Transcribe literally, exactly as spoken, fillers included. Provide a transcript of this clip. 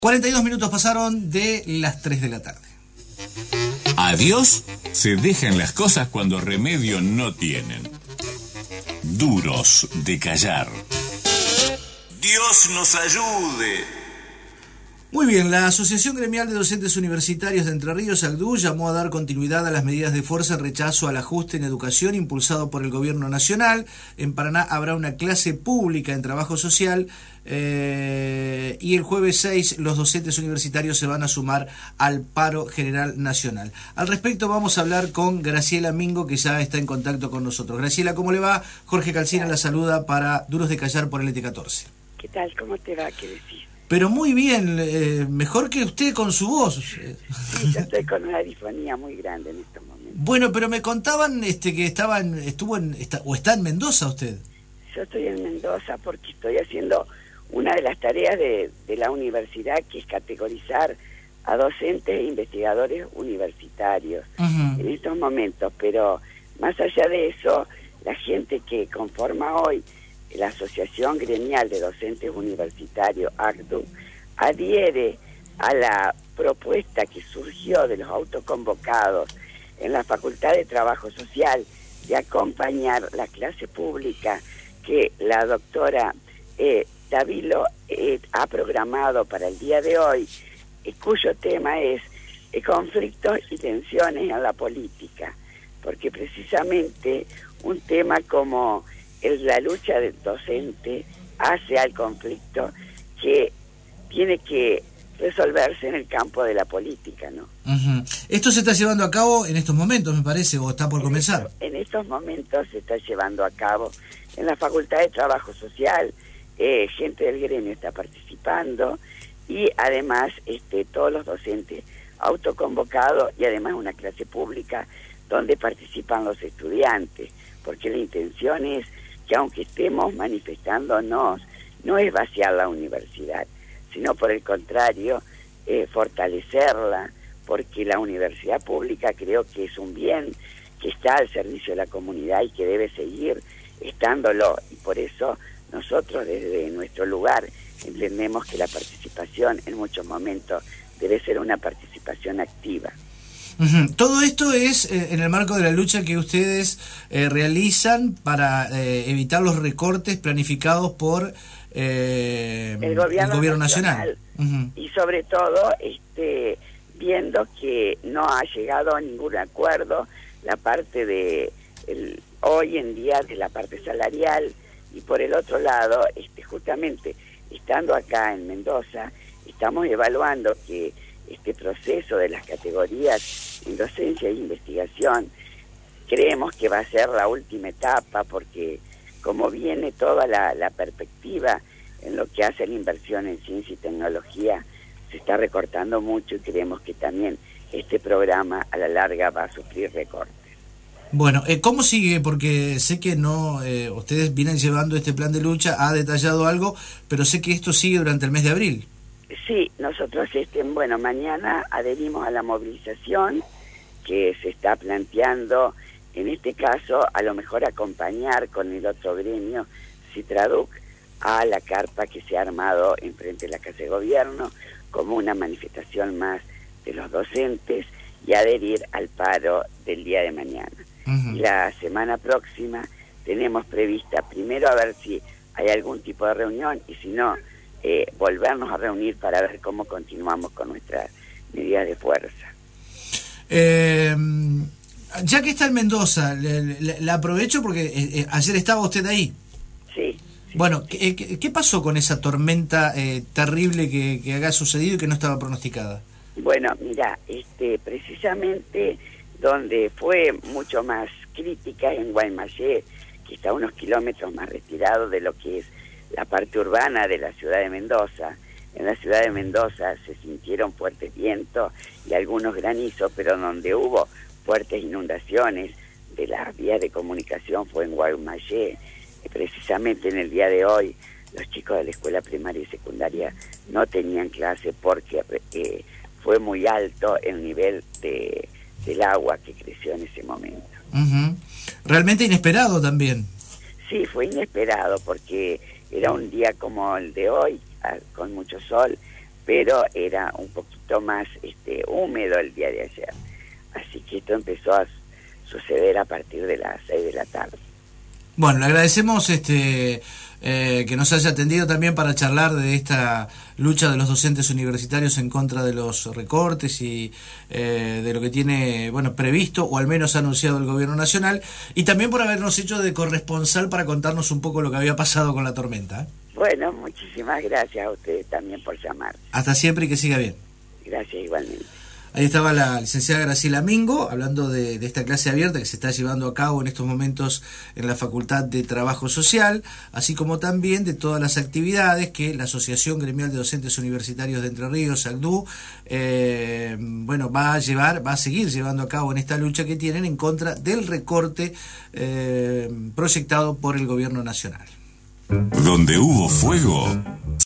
cuarenta y dos minutos pasaron de las tres de la tarde. A Dios se dejan las cosas cuando remedio no tienen. Duros de callar. Dios nos ayude. Muy bien, la Asociación Gremial de Docentes Universitarios de Entre Ríos, A C D U, llamó a dar continuidad a las medidas de fuerza en rechazo al ajuste en educación impulsado por el Gobierno Nacional. En Paraná habrá una clase pública en trabajo social eh, y el jueves seis los docentes universitarios se van a sumar al paro general nacional. Al respecto vamos a hablar con Graciela Mingo, que ya está en contacto con nosotros. Graciela, ¿cómo le va? Jorge Calcina la saluda para Duros de Callar por L T catorce. ¿Qué tal? ¿Cómo te va? ¿Qué decís? Pero muy bien, eh, mejor que usted con su voz. Sí, yo estoy con una difonía muy grande en estos momentos. Bueno, pero me contaban este que estaban, estuvo en, está, o está en Mendoza usted. Yo estoy en Mendoza porque estoy haciendo una de las tareas de, de la universidad, que es categorizar a docentes e investigadores universitarios uh-huh. en estos momentos. Pero más allá de eso, la gente que conforma hoy la Asociación Gremial de Docentes Universitarios, A C D U, adhiere a la propuesta que surgió de los autoconvocados en la Facultad de Trabajo Social de acompañar la clase pública que la doctora eh, Davilo eh, ha programado para el día de hoy, eh, cuyo tema es eh, conflictos y tensiones en la política, porque precisamente un tema como el, la lucha del docente hace al conflicto que tiene que resolverse en el campo de la política, ¿no? Uh-huh. Esto se está llevando a cabo en estos momentos, me parece, o está por en comenzar. Esto, en estos momentos se está llevando a cabo en la Facultad de Trabajo Social, eh, gente del gremio está participando y además este, todos los docentes autoconvocados y además una clase pública donde participan los estudiantes, porque la intención es que aunque estemos manifestándonos, no es vaciar la universidad, sino por el contrario, eh, fortalecerla, porque la universidad pública creo que es un bien que está al servicio de la comunidad y que debe seguir estándolo, y por eso nosotros desde nuestro lugar entendemos que la participación en muchos momentos debe ser una participación activa. Uh-huh. Todo esto es eh, en el marco de la lucha que ustedes eh, realizan para eh, evitar los recortes planificados por eh, el gobierno, el gobierno nacional, nacional. Uh-huh. Y sobre todo este viendo que no ha llegado a ningún acuerdo la parte de el, hoy en día de la parte salarial, y por el otro lado este justamente estando acá en Mendoza estamos evaluando que este proceso de las categorías en docencia e investigación creemos que va a ser la última etapa, porque como viene toda la, la perspectiva en lo que hace la inversión en ciencia y tecnología, se está recortando mucho y creemos que también este programa a la larga va a sufrir recortes. Bueno, eh, ¿cómo sigue? Porque sé que no, eh, ustedes vienen llevando este plan de lucha, ha detallado algo, pero sé que esto sigue durante el mes de abril. Sí, nosotros, este, bueno, mañana adherimos a la movilización que se está planteando, en este caso, a lo mejor acompañar con el otro gremio, Citraduc, a la carpa que se ha armado enfrente de la Casa de Gobierno, como una manifestación más de los docentes, y adherir al paro del día de mañana. Uh-huh. La semana próxima tenemos prevista, primero a ver si hay algún tipo de reunión, y si no, Eh, volvernos a reunir para ver cómo continuamos con nuestras medidas de fuerza. Eh, ya que está en Mendoza, le, le, la aprovecho porque eh, ayer estaba usted ahí. Sí. sí bueno, sí. ¿qué, ¿qué pasó con esa tormenta eh, terrible que, que haya sucedido y que no estaba pronosticada? Bueno, mira, este, precisamente donde fue mucho más crítica en Guaymallé, que está a unos kilómetros más retirado de lo que es la parte urbana de la ciudad de Mendoza. En la ciudad de Mendoza se sintieron fuertes vientos y algunos granizos, pero donde hubo fuertes inundaciones de las vías de comunicación fue en Guaymallé. Precisamente en el día de hoy los chicos de la escuela primaria y secundaria no tenían clase porque eh, fue muy alto el nivel de, del agua que creció en ese momento. Uh-huh. Realmente inesperado también. Sí, fue inesperado porque era un día como el de hoy, con mucho sol, pero era un poquito más este, húmedo el día de ayer. Así que esto empezó a suceder a partir de las seis de la tarde. Bueno, le agradecemos este eh, que nos haya atendido también para charlar de esta lucha de los docentes universitarios en contra de los recortes y eh, de lo que tiene bueno previsto o al menos anunciado el gobierno nacional, y también por habernos hecho de corresponsal para contarnos un poco lo que había pasado con la tormenta. Bueno, muchísimas gracias a ustedes también por llamar. Hasta siempre y que siga bien. Gracias igualmente. Ahí estaba la licenciada Graciela Mingo hablando de, de esta clase abierta que se está llevando a cabo en estos momentos en la Facultad de Trabajo Social, así como también de todas las actividades que la Asociación Gremial de Docentes Universitarios de Entre Ríos, ACDU, eh, bueno, va a llevar, va a seguir llevando a cabo en esta lucha que tienen en contra del recorte eh, proyectado por el Gobierno Nacional. Donde hubo fuego,